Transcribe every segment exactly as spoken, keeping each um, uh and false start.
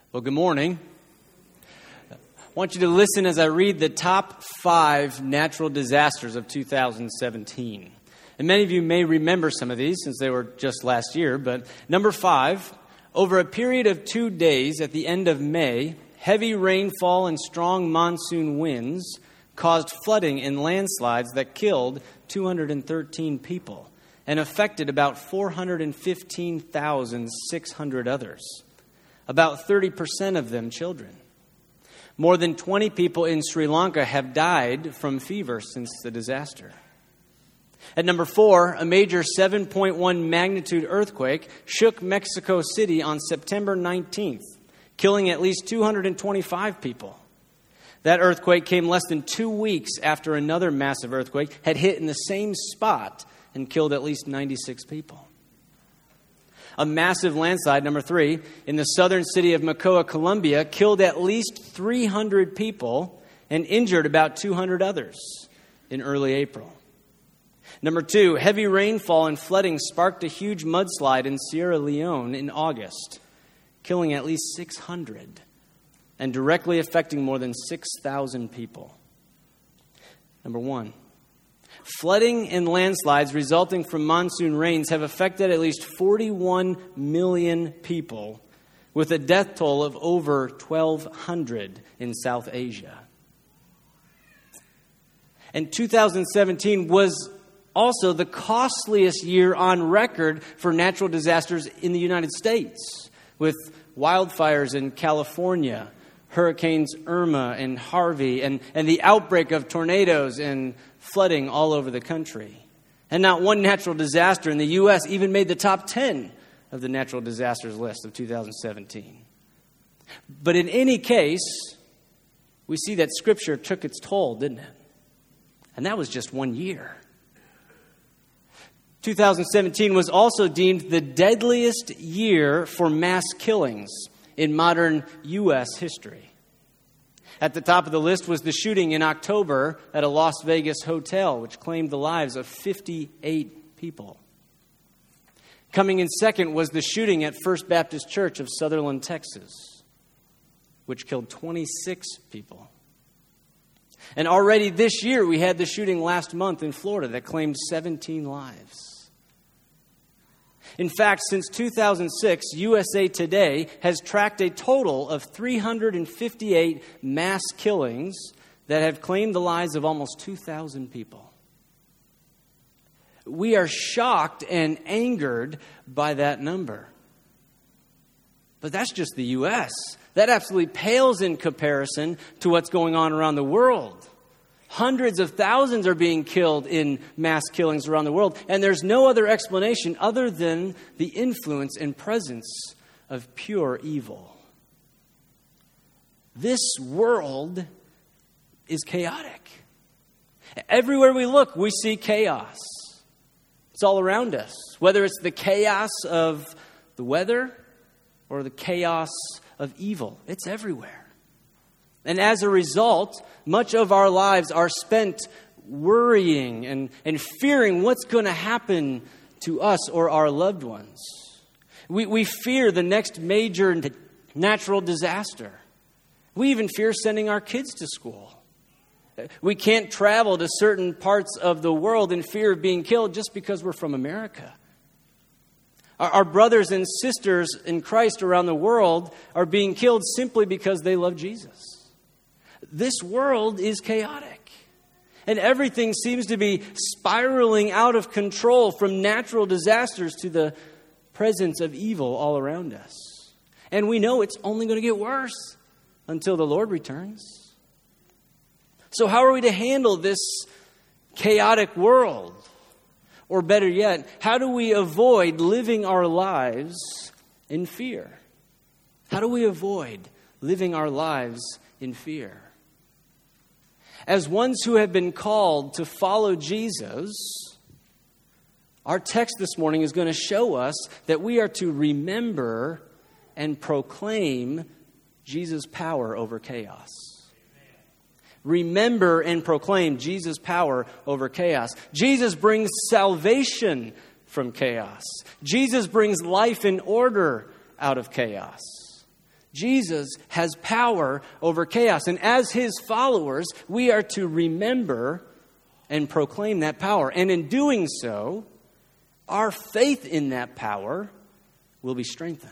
Well, good morning. I want you to listen as I read the top five natural disasters of two thousand seventeen. And many of you may remember some of these since they were just last year. But number five, over a period of two days at the end of May, heavy rainfall and strong monsoon winds caused flooding and landslides that killed two hundred thirteen people and affected about four hundred fifteen thousand six hundred others. About thirty percent of them children. More than twenty people in Sri Lanka have died from fever since the disaster. At number four, a major seven point one magnitude earthquake shook Mexico City on September nineteenth, killing at least two hundred twenty-five people. That earthquake came less than two weeks after another massive earthquake had hit in the same spot and killed at least ninety-six people. A massive landslide, number three, in the southern city of Mocoa, Colombia, killed at least three hundred people and injured about two hundred others in early April. Number two, heavy rainfall and flooding sparked a huge mudslide in Sierra Leone in August, killing at least six hundred and directly affecting more than six thousand people. Number one, flooding and landslides resulting from monsoon rains have affected at least forty-one million people, with a death toll of over twelve hundred in South Asia. And two thousand seventeen was also the costliest year on record for natural disasters in the United States, with wildfires in California, Hurricanes Irma and Harvey, and, and the outbreak of tornadoes and flooding all over the country. And not one natural disaster in the U S even made the top ten of the natural disasters list of two thousand seventeen. But in any case, we see that Scripture took its toll, didn't it? And that was just one year. two thousand seventeen was also deemed the deadliest year for mass killings in modern U S history. At the top of the list was the shooting in October at a Las Vegas hotel, which claimed the lives of fifty-eight people. Coming in second was the shooting at First Baptist Church of Sutherland, Texas, which killed twenty-six people. And already this year, we had the shooting last month in Florida that claimed seventeen lives. In fact, since two thousand six, U S A Today has tracked a total of three hundred fifty-eight mass killings that have claimed the lives of almost two thousand people. We are shocked and angered by that number. But that's just the U S. That absolutely pales in comparison to what's going on around the world. Hundreds of thousands are being killed in mass killings around the world, and there's no other explanation other than the influence and presence of pure evil. This world is chaotic. Everywhere we look, we see chaos. It's all around us, whether it's the chaos of the weather or the chaos of evil. It's everywhere. And as a result, much of our lives are spent worrying and, and fearing what's going to happen to us or our loved ones. We, we fear the next major natural disaster. We even fear sending our kids to school. We can't travel to certain parts of the world in fear of being killed just because we're from America. Our, our brothers and sisters in Christ around the world are being killed simply because they love Jesus. This world is chaotic, and everything seems to be spiraling out of control, from natural disasters to the presence of evil all around us. And we know it's only going to get worse until the Lord returns. So how are we to handle this chaotic world? Or better yet, how do we avoid living our lives in fear? How do we avoid living our lives in fear? As ones who have been called to follow Jesus, our text this morning is going to show us that we are to remember and proclaim Jesus' power over chaos. Remember and proclaim Jesus' power over chaos. Jesus brings salvation from chaos. Jesus brings life and order out of chaos. Jesus has power over chaos. And as his followers, we are to remember and proclaim that power. And in doing so, our faith in that power will be strengthened.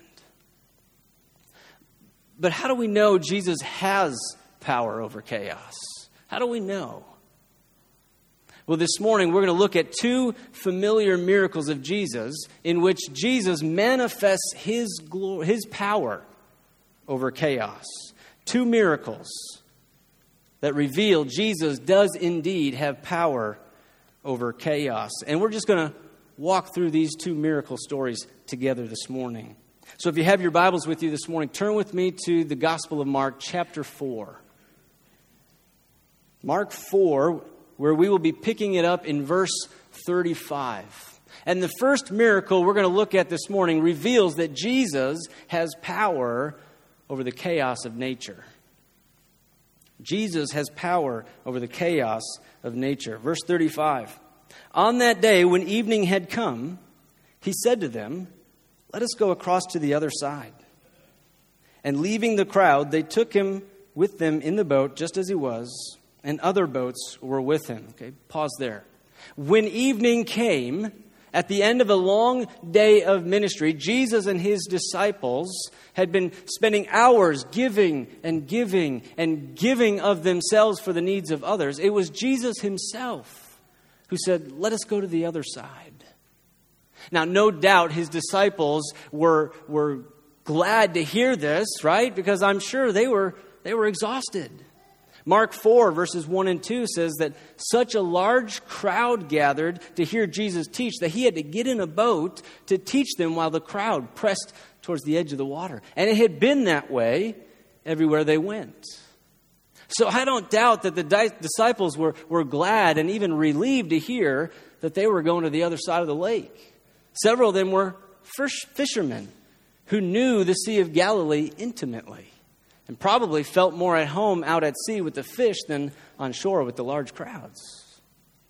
But how do we know Jesus has power over chaos? How do we know? Well, this morning we're going to look at two familiar miracles of Jesus in which Jesus manifests his glory, his power over chaos. Two miracles that reveal Jesus does indeed have power over chaos. And we're just going to walk through these two miracle stories together this morning. So if you have your Bibles with you this morning, turn with me to the Gospel of Mark, chapter four. Mark four, where we will be picking it up in verse thirty-five. And the first miracle we're going to look at this morning reveals that Jesus has power over the chaos of nature. Jesus has power over the chaos of nature. Verse thirty-five. On that day, when evening had come, he said to them, "Let us go across to the other side." And leaving the crowd, they took him with them in the boat, just as he was, and other boats were with him. Okay, pause there. When evening came, at the end of a long day of ministry, Jesus and his disciples had been spending hours giving and giving and giving of themselves for the needs of others. It was Jesus himself who said, "Let us go to the other side." Now, no doubt his disciples were, were glad to hear this, right? Because I'm sure they were, they were exhausted. Mark four, verses one and two says that such a large crowd gathered to hear Jesus teach that he had to get in a boat to teach them while the crowd pressed towards the edge of the water. And it had been that way everywhere they went. So I don't doubt that the di- disciples were, were glad and even relieved to hear that they were going to the other side of the lake. Several of them were fish- fishermen who knew the Sea of Galilee intimately, and probably felt more at home out at sea with the fish than on shore with the large crowds.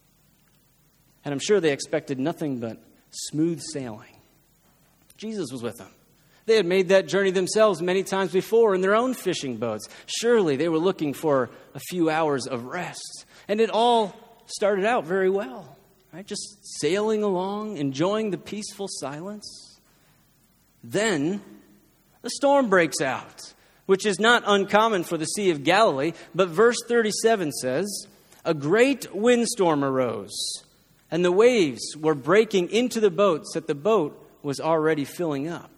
And I'm sure they expected nothing but smooth sailing. Jesus was with them. They had made that journey themselves many times before in their own fishing boats. Surely they were looking for a few hours of rest. And it all started out very well, right? Just sailing along, enjoying the peaceful silence. Then the storm breaks out, which is not uncommon for the Sea of Galilee. But verse thirty-seven says, "A great windstorm arose, and the waves were breaking into the boat, so that the boat was already filling up."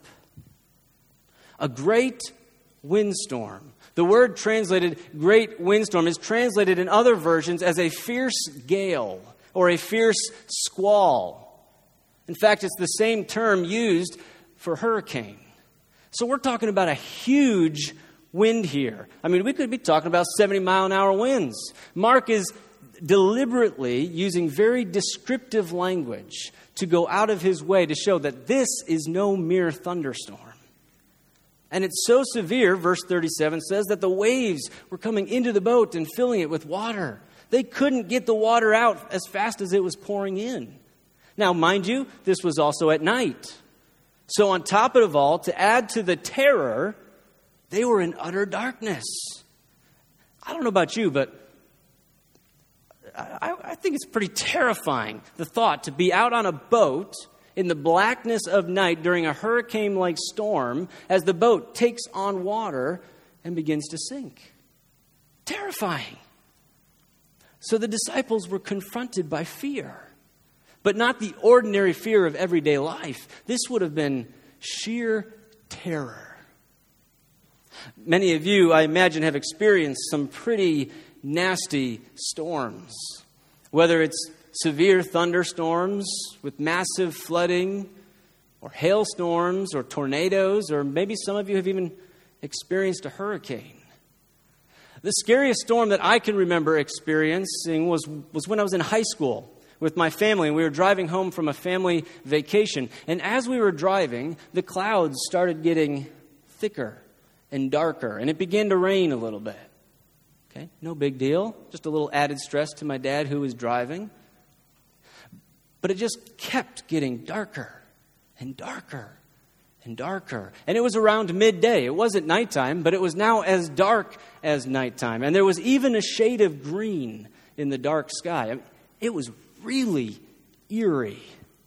A great windstorm. The word translated great windstorm is translated in other versions as a fierce gale or a fierce squall. In fact, it's the same term used for hurricane. So we're talking about a huge wind here. I mean, we could be talking about seventy mile an hour winds. Mark is deliberately using very descriptive language to go out of his way to show that this is no mere thunderstorm. And it's so severe, verse thirty-seven says, that the waves were coming into the boat and filling it with water. They couldn't get the water out as fast as it was pouring in. Now, mind you, this was also at night. So on top of it all, to add to the terror, they were in utter darkness. I don't know about you, but I, I think it's pretty terrifying, the thought to be out on a boat in the blackness of night during a hurricane-like storm as the boat takes on water and begins to sink. Terrifying. So the disciples were confronted by fear, but not the ordinary fear of everyday life. This would have been sheer terror. Many of you, I imagine, have experienced some pretty nasty storms, whether it's severe thunderstorms with massive flooding, or hailstorms, or tornadoes, or maybe some of you have even experienced a hurricane. The scariest storm that I can remember experiencing was, was when I was in high school with my family, and we were driving home from a family vacation. And as we were driving, the clouds started getting thicker and darker, and it began to rain a little bit. Okay, no big deal, just a little added stress to my dad who was driving. But it just kept getting darker and darker and darker. And it was around midday. It wasn't nighttime, but it was now as dark as nighttime. And there was even a shade of green in the dark sky. I mean, it was really eerie.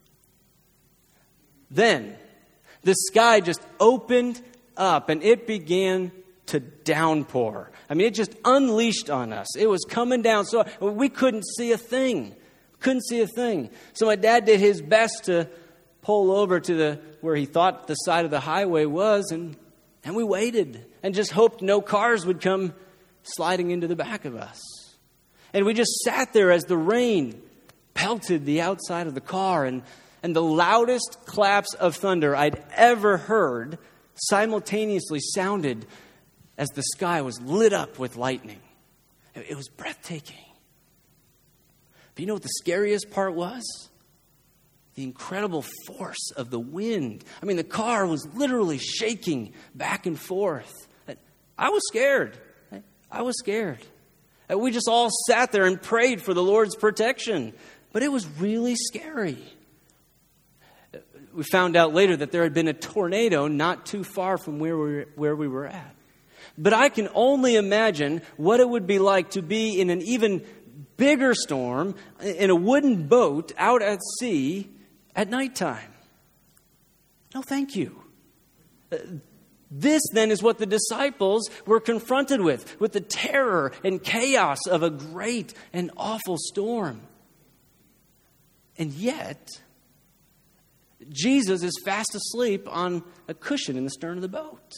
Then the sky just opened up and it began to downpour. I mean, it just unleashed on us. It was coming down so we couldn't see a thing. Couldn't see a thing. So my dad did his best to pull over to the where he thought the side of the highway was, and, and we waited and just hoped no cars would come sliding into the back of us. And we just sat there as the rain pelted the outside of the car, and, and the loudest claps of thunder I'd ever heard simultaneously sounded as the sky was lit up with lightning. It, it was breathtaking. But you know what the scariest part was? The incredible force of the wind. I mean, the car was literally shaking back and forth. I was scared. I was scared. We just all sat there and prayed for the Lord's protection. But it was really scary. We found out later that there had been a tornado not too far from where we were, where we were at. But I can only imagine what it would be like to be in an even bigger storm in a wooden boat out at sea at nighttime. No, thank you. This then is what the disciples were confronted with, with the terror and chaos of a great and awful storm. And yet, Jesus is fast asleep on a cushion in the stern of the boat.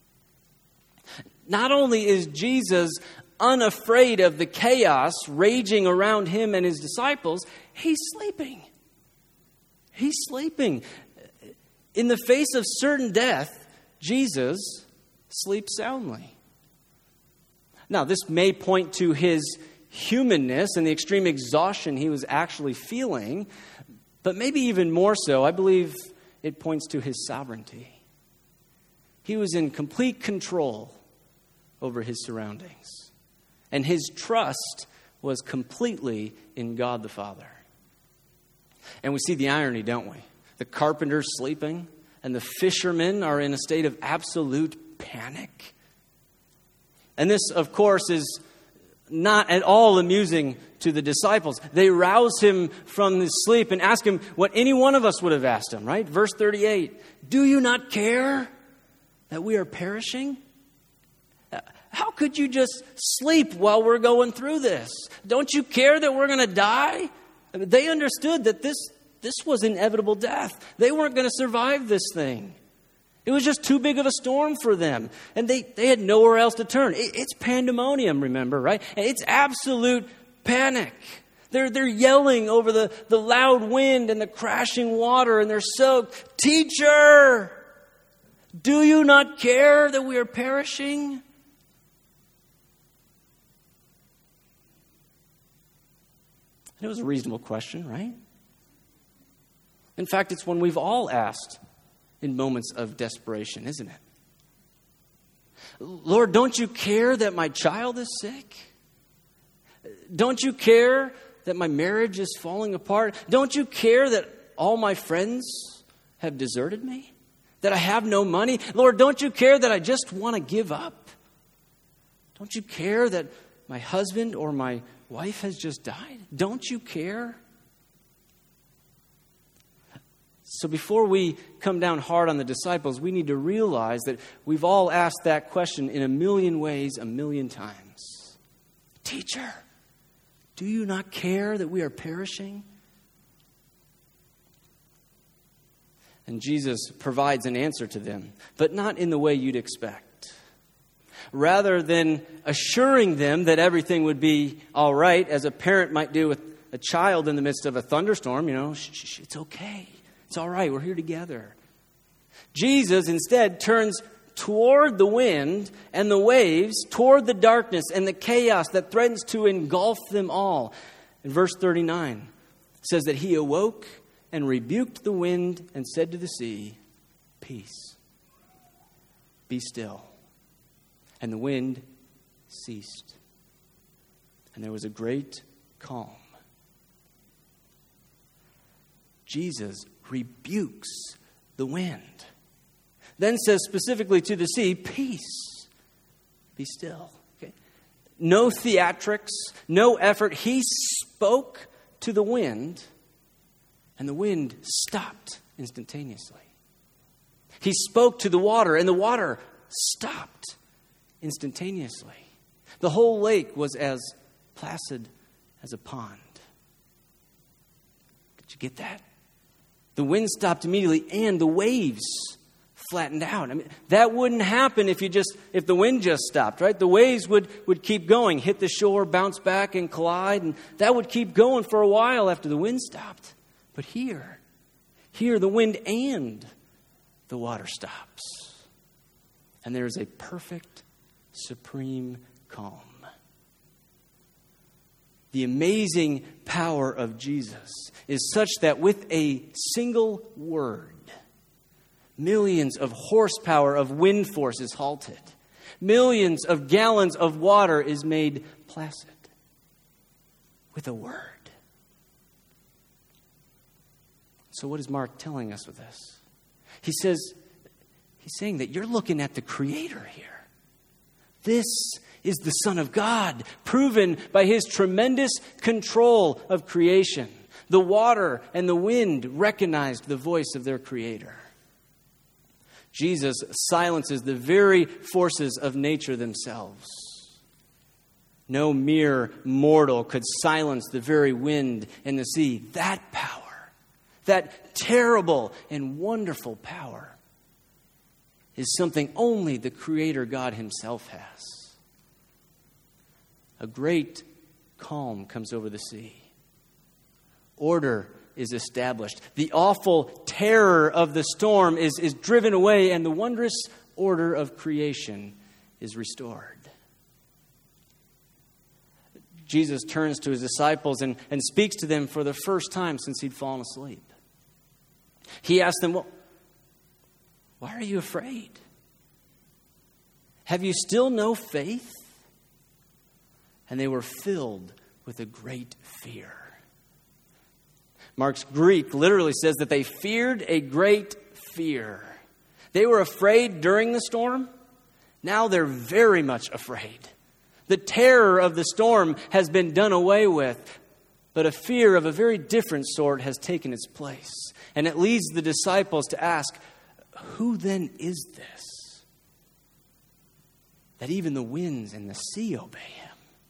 Not only is Jesus unafraid of the chaos raging around him and his disciples, he's sleeping. He's sleeping. In the face of certain death, Jesus sleeps soundly. Now, this may point to his humanness and the extreme exhaustion he was actually feeling, but maybe even more so, I believe it points to his sovereignty. He was in complete control over his surroundings, and his trust was completely in God the Father. And we see the irony, don't we? The carpenter's sleeping, and the fishermen are in a state of absolute panic. And this, of course, is not at all amusing to the disciples. They rouse him from his sleep and ask him what any one of us would have asked him, right? Verse thirty-eight, do you not care that we are perishing? How could you just sleep while we're going through this? Don't you care that we're going to die? They understood that this, this was inevitable death. They weren't going to survive this thing. It was just too big of a storm for them. And they, they had nowhere else to turn. It, it's pandemonium, remember, right? It's absolute panic. They're, they're yelling over the, the loud wind and the crashing water, and they're soaked. Teacher, do you not care that we are perishing? It was a reasonable question, right? In fact, it's one we've all asked in moments of desperation, isn't it? Lord, don't you care that my child is sick? Don't you care that my marriage is falling apart? Don't you care that all my friends have deserted me? That I have no money? Lord, don't you care that I just want to give up? Don't you care that my husband or my wife has just died? Don't you care? So before we come down hard on the disciples, we need to realize that we've all asked that question in a million ways, a million times. Teacher, do you not care that we are perishing? And Jesus provides an answer to them, but not in the way you'd expect. Rather than assuring them that everything would be all right, as a parent might do with a child in the midst of a thunderstorm, you know, shh, shh, shh, it's okay. It's all right. We're here together. Jesus instead turns toward the wind and the waves, toward the darkness and the chaos that threatens to engulf them all. In verse thirty-nine, it says that he awoke and rebuked the wind and said to the sea, peace, be still. And the wind ceased. And there was a great calm. Jesus rebukes the wind. Then says specifically to the sea, peace, be still. Okay? No theatrics, no effort. He spoke to the wind, and the wind stopped instantaneously. He spoke to the water, and the water stopped instantaneously. The whole lake was as placid as a pond. Did you get that? The wind stopped immediately, and the waves flattened out. I mean, that wouldn't happen if you just if the wind just stopped, right? The waves would, would keep going, hit the shore, bounce back, and collide, and that would keep going for a while after the wind stopped. But here, here the wind and the water stops. And there is a perfect, supreme calm. The amazing power of Jesus is such that with a single word, millions of horsepower of wind force is halted. Millions of gallons of water is made placid. With a word. So what is Mark telling us with this? He says, he's saying that you're looking at the Creator here. This is the Son of God, proven by His tremendous control of creation. The water and the wind recognized the voice of their Creator. Jesus silences the very forces of nature themselves. No mere mortal could silence the very wind and the sea. That power, that terrible and wonderful power, is something only the Creator God Himself has. A great calm comes over the sea. Order is established. The awful terror of the storm is, is driven away, and the wondrous order of creation is restored. Jesus turns to His disciples and, and speaks to them for the first time since He'd fallen asleep. He asks them, well, why are you afraid? Have you still no faith? And they were filled with a great fear. Mark's Greek literally says that they feared a great fear. They were afraid during the storm. Now they're very much afraid. The terror of the storm has been done away with, but a fear of a very different sort has taken its place. And it leads the disciples to ask, who then is this, that even the winds and the sea obey Him?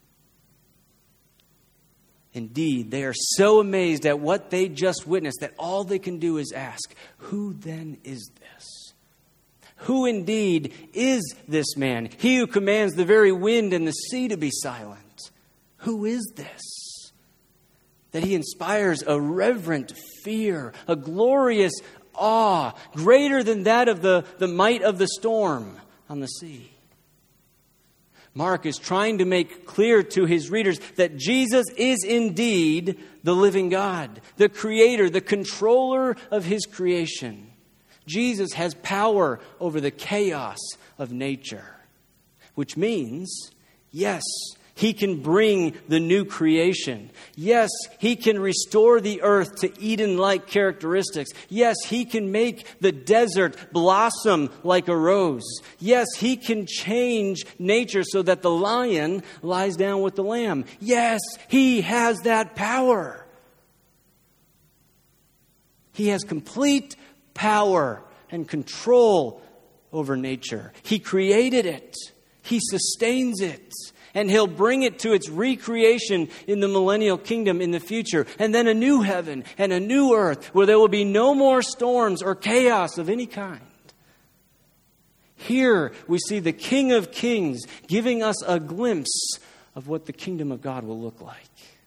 Indeed, they are so amazed at what they just witnessed that all they can do is ask, who then is this? Who indeed is this man? He who commands the very wind and the sea to be silent. Who is this? That He inspires a reverent fear, a glorious awe, greater than that of the, the might of the storm on the sea. Mark is trying to make clear to his readers that Jesus is indeed the living God, the Creator, the controller of His creation. Jesus has power over the chaos of nature, which means, yes, He can bring the new creation. Yes, He can restore the earth to Eden-like characteristics. Yes, He can make the desert blossom like a rose. Yes, He can change nature so that the lion lies down with the lamb. Yes, He has that power. He has complete power and control over nature. He created it. He sustains it. And He'll bring it to its recreation in the millennial kingdom in the future. And then a new heaven and a new earth where there will be no more storms or chaos of any kind. Here we see the King of Kings giving us a glimpse of what the kingdom of God will look like.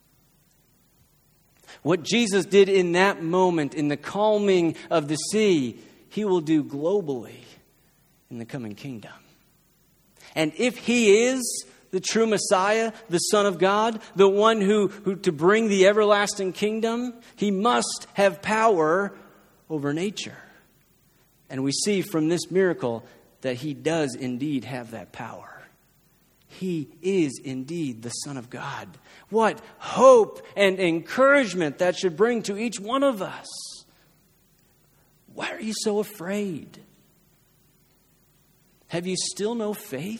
What Jesus did in that moment, in the calming of the sea, He will do globally in the coming kingdom. And if He is the true Messiah, the Son of God, the one who, who to bring the everlasting kingdom, He must have power over nature. And we see from this miracle that He does indeed have that power. He is indeed the Son of God. What hope and encouragement that should bring to each one of us. Why are you so afraid? Have you still no faith?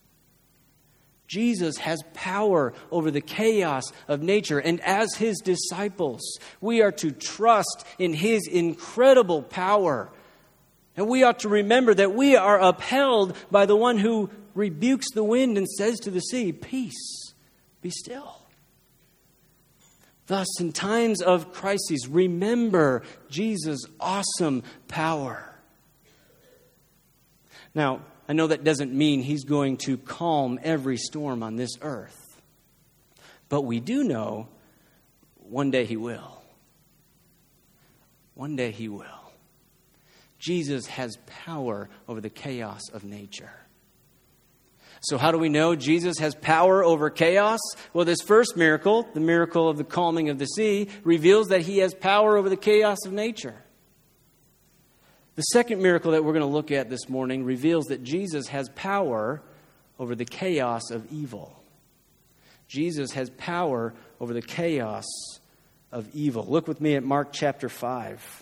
Jesus has power over the chaos of nature, and as his disciples, we are to trust in his incredible power. And we ought to remember that we are upheld by the one who rebukes the wind and says to the sea, "Peace, be still." Thus, in times of crises, remember Jesus' awesome power. Now, I know that doesn't mean he's going to calm every storm on this earth. But we do know one day he will. One day he will. Jesus has power over the chaos of nature. So how do we know Jesus has power over chaos? Well, this first miracle, the miracle of the calming of the sea, reveals that he has power over the chaos of nature. The second miracle that we're going to look at this morning reveals that Jesus has power over the chaos of evil. Jesus has power over the chaos of evil. Look with me at Mark chapter five.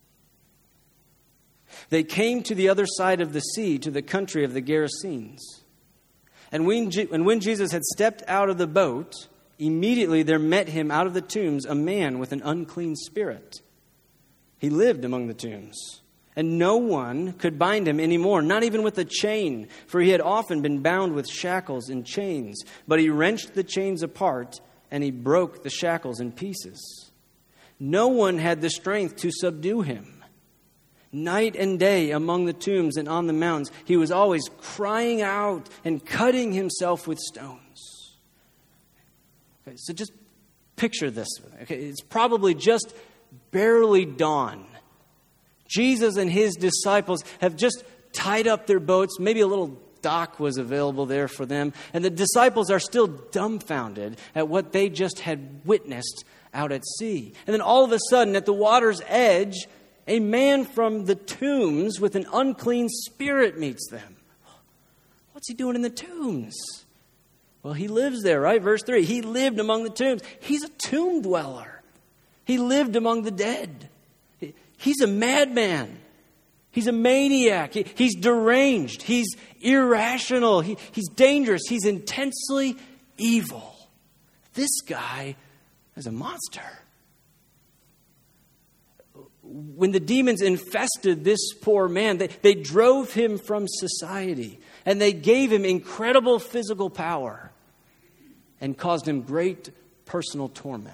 They came to the other side of the sea, to the country of the Gerasenes. And when, Je- and when Jesus had stepped out of the boat, immediately there met him out of the tombs a man with an unclean spirit. He lived among the tombs. And no one could bind him anymore, not even with a chain, for he had often been bound with shackles and chains. But he wrenched the chains apart, and he broke the shackles in pieces. No one had the strength to subdue him. Night and day among the tombs and on the mountains, he was always crying out and cutting himself with stones. Okay, so just picture this. Okay, it's probably just barely dawn. Jesus and his disciples have just tied up their boats. Maybe a little dock was available there for them. And the disciples are still dumbfounded at what they just had witnessed out at sea. And then all of a sudden, at the water's edge, a man from the tombs with an unclean spirit meets them. What's he doing in the tombs? Well, he lives there, right? Verse three, he lived among the tombs. He's a tomb dweller. He lived among the dead. He's a madman. He's a maniac. He, he's deranged. He's irrational. He, he's dangerous. He's intensely evil. This guy is a monster. When the demons infested this poor man, they, they drove him from society. And they gave him incredible physical power and caused him great personal torment.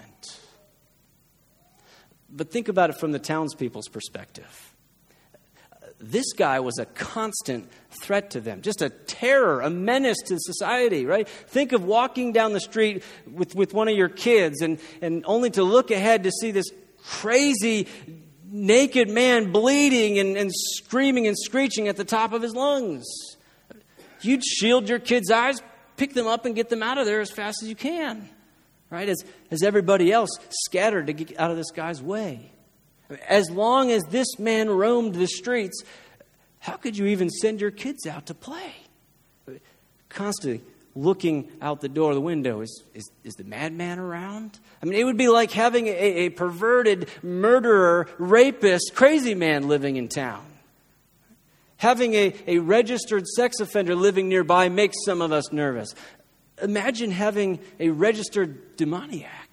But think about it from the townspeople's perspective. This guy was a constant threat to them, just a terror, a menace to society, right? Think of walking down the street with, with one of your kids and, and only to look ahead to see this crazy, naked man bleeding and, and screaming and screeching at the top of his lungs. You'd shield your kids' eyes, pick them up and get them out of there as fast as you can. Right, as, as everybody else scattered to get out of this guy's way. As long as this man roamed the streets, how could you even send your kids out to play? Constantly looking out the door of the window, is, is, is the madman around? I mean, it would be like having a, a perverted murderer, rapist, crazy man living in town. Having a, a registered sex offender living nearby makes some of us nervous. Imagine having a registered demoniac.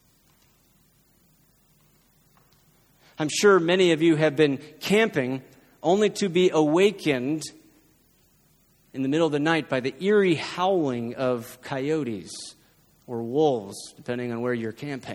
I'm sure many of you have been camping only to be awakened in the middle of the night by the eerie howling of coyotes or wolves, depending on where you're camping.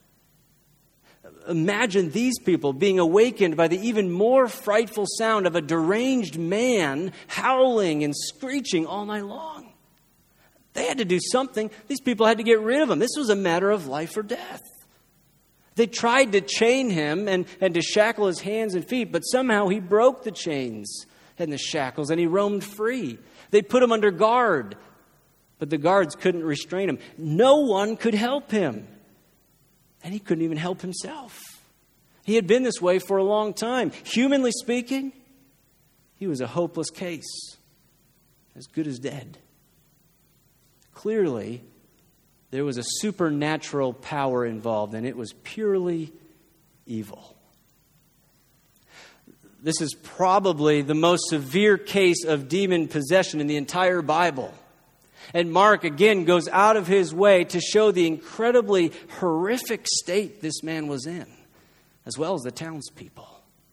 Imagine these people being awakened by the even more frightful sound of a deranged man howling and screeching all night long. They had to do something. These people had to get rid of him. This was a matter of life or death. They tried to chain him and, and to shackle his hands and feet, but somehow he broke the chains and the shackles and he roamed free. They put him under guard, but the guards couldn't restrain him. No one could help him. And he couldn't even help himself. He had been this way for a long time. Humanly speaking, he was a hopeless case, as good as dead. Clearly, there was a supernatural power involved, and it was purely evil. This is probably the most severe case of demon possession in the entire Bible. And Mark, again, goes out of his way to show the incredibly horrific state this man was in, as well as the townspeople.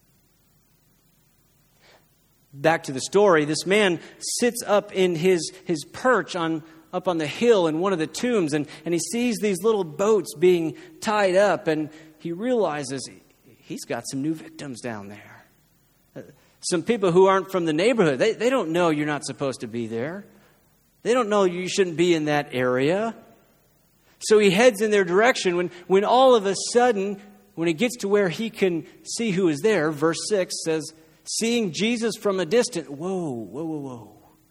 Back to the story, this man sits up in his, his perch on up on the hill in one of the tombs, and, and he sees these little boats being tied up, and he realizes he's got some new victims down there. Uh, some people who aren't from the neighborhood, they, they don't know you're not supposed to be there. They don't know you shouldn't be in that area. So he heads in their direction when, when all of a sudden, when he gets to where he can see who is there, verse six says, seeing Jesus from a distance, whoa, whoa, whoa, whoa.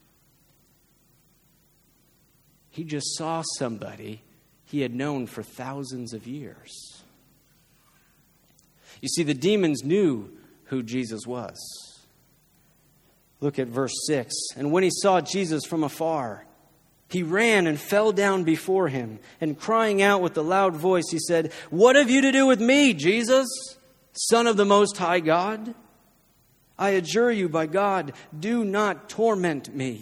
He just saw somebody he had known for thousands of years. You see, the demons knew who Jesus was. Look at verse six. And when he saw Jesus from afar, he ran and fell down before him, and crying out with a loud voice, he said, "What have you to do with me, Jesus, Son of the Most High God? I adjure you by God, do not torment me."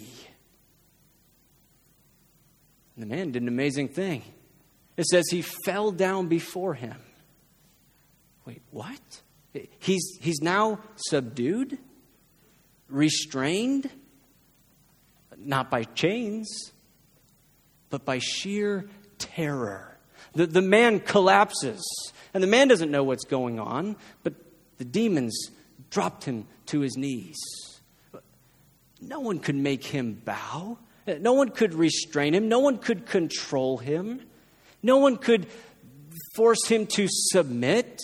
And the man did an amazing thing. It says he fell down before him. Wait, what? He's, he's now subdued? Restrained? Not by chains, but by sheer terror. The, the man collapses. And the man doesn't know what's going on, but the demons dropped him to his knees. No one could make him bow. No one could restrain him. No one could control him. No one could force him to submit.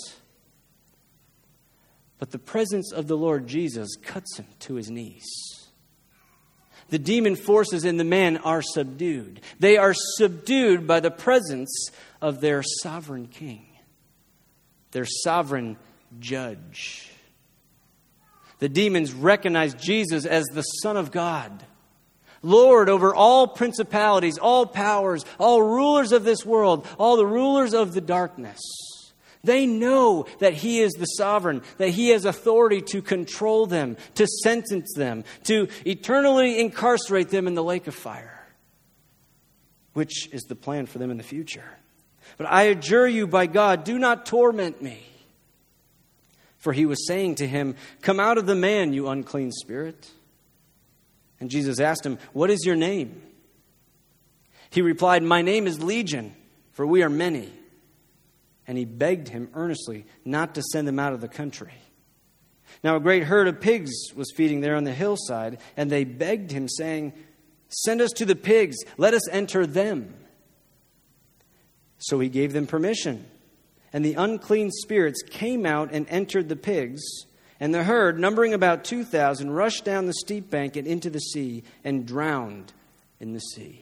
But the presence of the Lord Jesus cuts him to his knees. The demon forces in the man are subdued. They are subdued by the presence of their sovereign king, their sovereign judge. The demons recognize Jesus as the Son of God, Lord over all principalities, all powers, all rulers of this world, all the rulers of the darkness. They know that He is the sovereign, that He has authority to control them, to sentence them, to eternally incarcerate them in the lake of fire, which is the plan for them in the future. But I adjure you by God, do not torment me. For he was saying to him, "Come out of the man, you unclean spirit." And Jesus asked him, "What is your name?" He replied, "My name is Legion, for we are many." And he begged him earnestly not to send them out of the country. Now a great herd of pigs was feeding there on the hillside, and they begged him, saying, "Send us to the pigs, let us enter them." So he gave them permission. And the unclean spirits came out and entered the pigs, and the herd, numbering about two thousand, rushed down the steep bank and into the sea and drowned in the sea.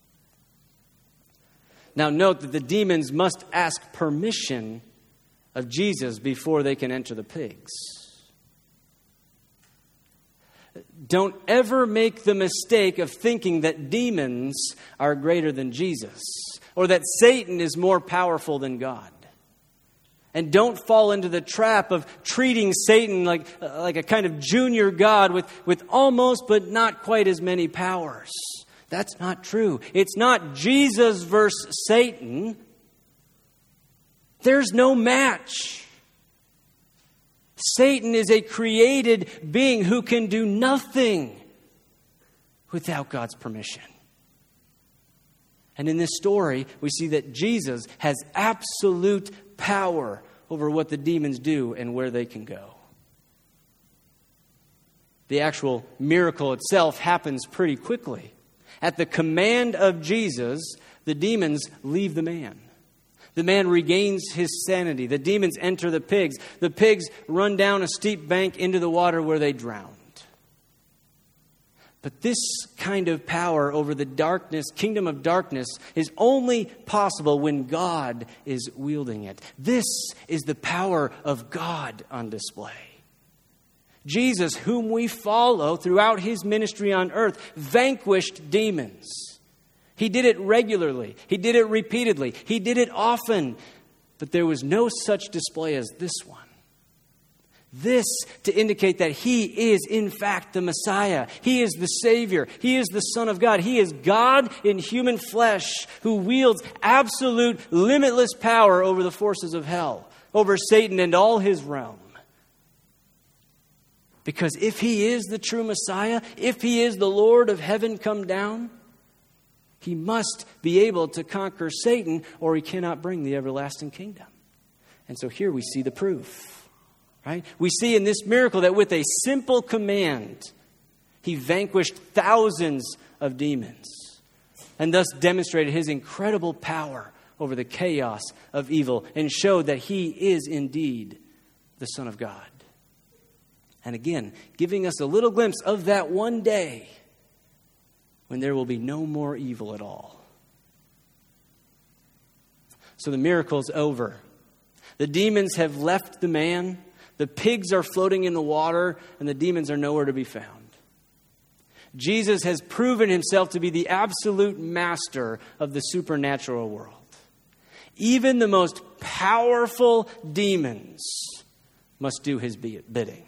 Now note that the demons must ask permission of Jesus before they can enter the pigs. Don't ever make the mistake of thinking that demons are greater than Jesus, or that Satan is more powerful than God. And don't fall into the trap of treating Satan like, uh, like a kind of junior god with, with almost but not quite as many powers. That's not true. It's not Jesus versus Satan. There's no match. Satan is a created being who can do nothing without God's permission. And in this story, we see that Jesus has absolute power over what the demons do and where they can go. The actual miracle itself happens pretty quickly. At the command of Jesus, the demons leave the man. The man regains his sanity. The demons enter the pigs. The pigs run down a steep bank into the water where they drowned. But this kind of power over the darkness, kingdom of darkness, is only possible when God is wielding it. This is the power of God on display. Jesus, whom we follow throughout his ministry on earth, vanquished demons. He did it regularly. He did it repeatedly. He did it often. But there was no such display as this one. This to indicate that he is, in fact, the Messiah. He is the Savior. He is the Son of God. He is God in human flesh who wields absolute, limitless power over the forces of hell, over Satan and all his realm. Because if he is the true Messiah, if he is the Lord of heaven come down, he must be able to conquer Satan, or he cannot bring the everlasting kingdom. And so here we see the proof. Right? We see in this miracle that with a simple command, he vanquished thousands of demons and thus demonstrated his incredible power over the chaos of evil and showed that he is indeed the Son of God. And again, giving us a little glimpse of that one day when there will be no more evil at all. So the miracle's over. The demons have left the man. The pigs are floating in the water, and the demons are nowhere to be found. Jesus has proven himself to be the absolute master of the supernatural world. Even the most powerful demons must do his bidding.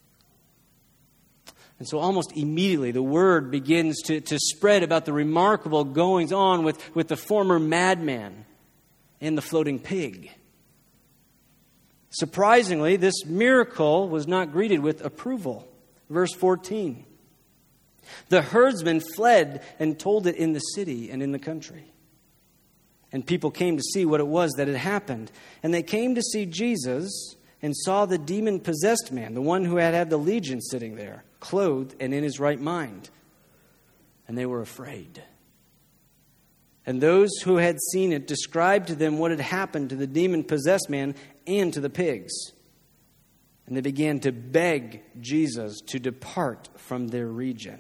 And so almost immediately the word begins to, to spread about the remarkable goings on with, with the former madman and the floating pig. Surprisingly, this miracle was not greeted with approval. Verse fourteen. The herdsmen fled and told it in the city and in the country. And people came to see what it was that had happened. And they came to see Jesus and saw the demon-possessed man, the one who had had the legion sitting there, clothed and in his right mind. And they were afraid. And those who had seen it described to them what had happened to the demon-possessed man and to the pigs. And they began to beg Jesus to depart from their region.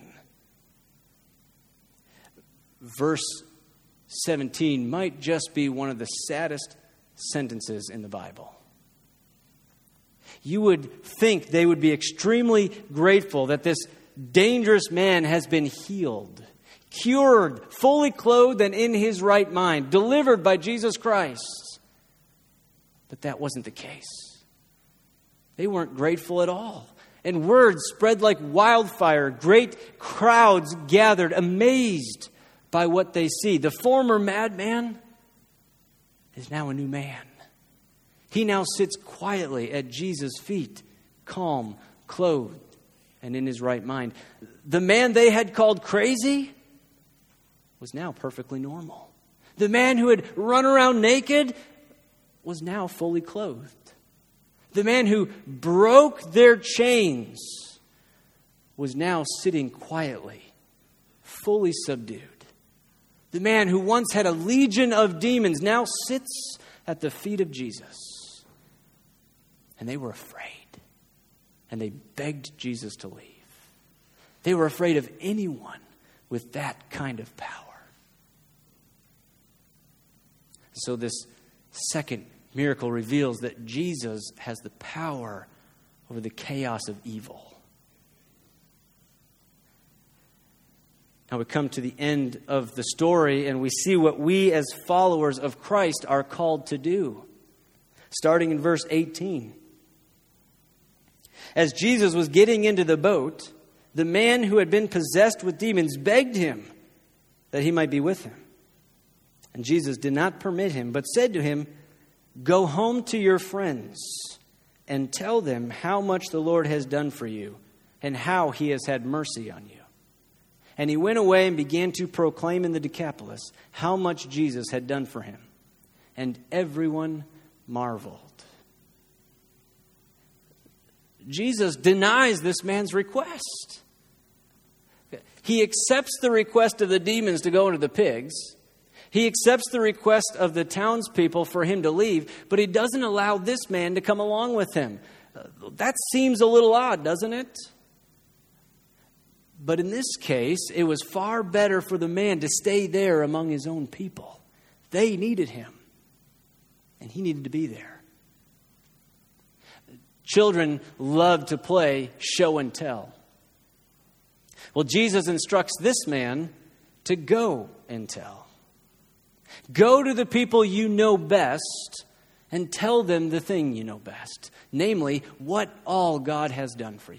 Verse seventeen might just be one of the saddest sentences in the Bible. You would think they would be extremely grateful that this dangerous man has been healed, cured, fully clothed and in his right mind, delivered by Jesus Christ. But that wasn't the case. They weren't grateful at all. And word spread like wildfire. Great crowds gathered, amazed by what they see. The former madman is now a new man. He now sits quietly at Jesus' feet, calm, clothed, and in his right mind. The man they had called crazy was now perfectly normal. The man who had run around naked was now fully clothed. The man who broke their chains was now sitting quietly, fully subdued. The man who once had a legion of demons now sits at the feet of Jesus. And they were afraid. And they begged Jesus to leave. They were afraid of anyone with that kind of power. So this second miracle reveals that Jesus has the power over the chaos of evil. Now we come to the end of the story and we see what we as followers of Christ are called to do. Starting in verse eighteen. As Jesus was getting into the boat, the man who had been possessed with demons begged him that he might be with him. And Jesus did not permit him, but said to him, "Go home to your friends and tell them how much the Lord has done for you and how he has had mercy on you." And he went away and began to proclaim in the Decapolis how much Jesus had done for him. And everyone marveled. Jesus denies this man's request. He accepts the request of the demons to go into the pigs. He accepts the request of the townspeople for him to leave, but he doesn't allow this man to come along with him. That seems a little odd, doesn't it? But in this case, it was far better for the man to stay there among his own people. They needed him, and he needed to be there. Children love to play show and tell. Well, Jesus instructs this man to go and tell. Go to the people you know best and tell them the thing you know best, namely, what all God has done for you.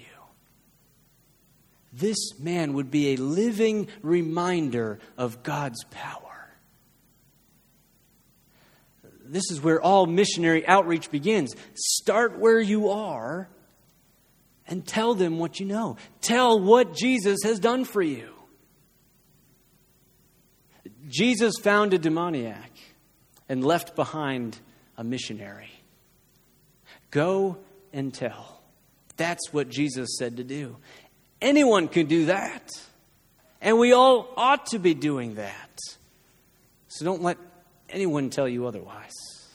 This man would be a living reminder of God's power. This is where all missionary outreach begins. Start where you are and tell them what you know. Tell what Jesus has done for you. Jesus found a demoniac and left behind a missionary. Go and tell. That's what Jesus said to do. Anyone can do that. And we all ought to be doing that. So don't let anyone tell you otherwise.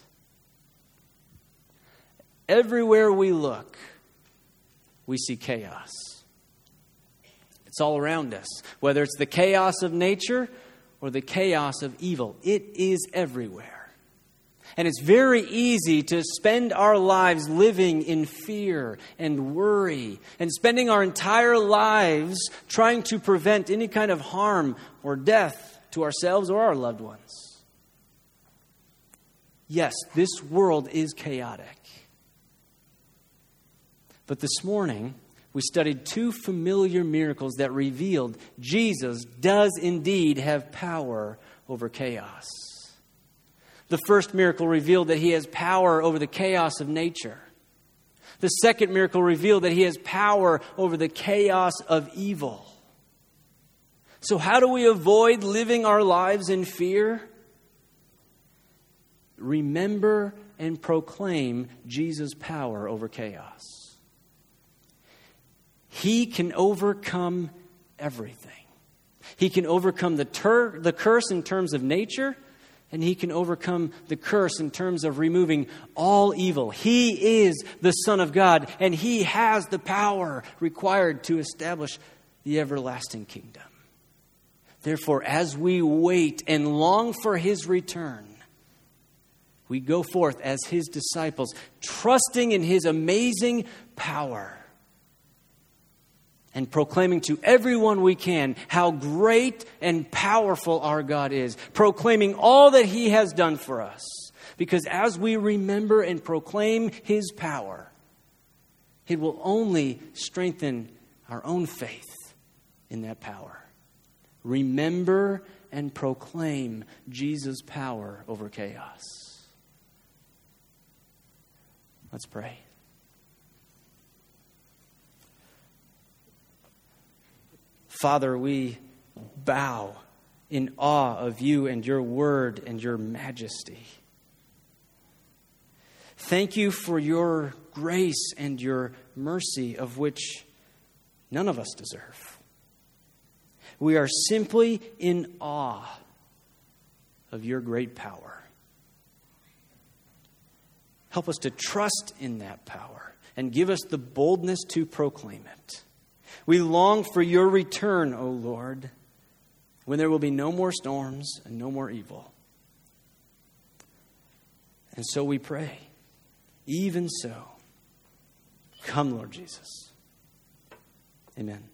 Everywhere we look, we see chaos. It's all around us. Whether it's the chaos of nature or the chaos of evil, it is everywhere. And it's very easy to spend our lives living in fear and worry and spending our entire lives trying to prevent any kind of harm or death to ourselves or our loved ones. Yes, this world is chaotic. But this morning, we studied two familiar miracles that revealed Jesus does indeed have power over chaos. The first miracle revealed that he has power over the chaos of nature. The second miracle revealed that he has power over the chaos of evil. So how do we avoid living our lives in fear? Remember and proclaim Jesus' power over chaos. He can overcome everything. He can overcome the, ter- the curse in terms of nature, and he can overcome the curse in terms of removing all evil. He is the Son of God, and he has the power required to establish the everlasting kingdom. Therefore, as we wait and long for his return, we go forth as his disciples, trusting in his amazing power and proclaiming to everyone we can how great and powerful our God is, proclaiming all that he has done for us. Because as we remember and proclaim his power, it will only strengthen our own faith in that power. Remember and proclaim Jesus' power over chaos. Let's pray. Father, we bow in awe of you and your word and your majesty. Thank you for your grace and your mercy, of which none of us deserve. We are simply in awe of your great power. Help us to trust in that power and give us the boldness to proclaim it. We long for your return, O Lord, when there will be no more storms and no more evil. And so we pray, even so, come, Lord Jesus. Amen.